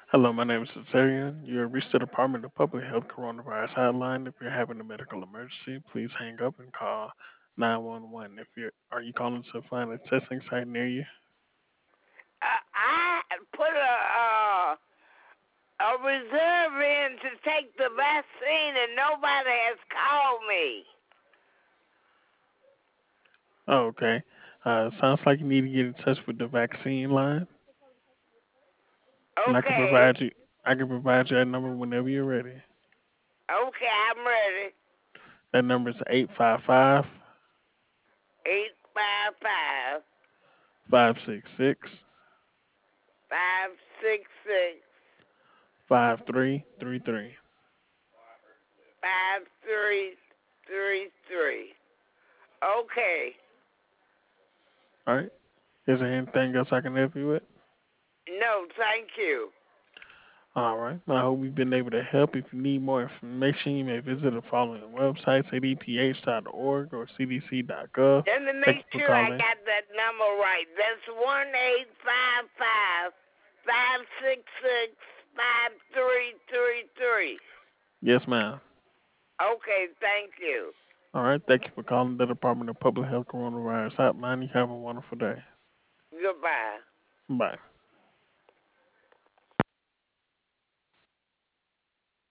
Hello, my name is Cesarian. You have reached the Department of Public Health Coronavirus Hotline. If you're having a medical emergency, please hang up and call 911. If you're Are you calling to find a testing site near you? I put a reserve in to take the vaccine, and nobody has called me. Oh, okay. Sounds like you need to get in touch with the vaccine line, and Okay, I can provide you that number whenever you're ready. okay, I'm ready. That number is 855 855 566 566 5333. 5333. Okay. All right. Is there anything else I can help you with? No, thank you. All right. Well, I hope we've been able to help. If you need more information, you may visit the following websites: adph.org or cdc.gov. Let me Thank make you for sure I calling. got that number right. That's 1855 566 5333. Yes, ma'am. Okay, thank you. All right. Thank you for calling the Department of Public Health Coronavirus Hotline. You have a wonderful day. Goodbye. Bye.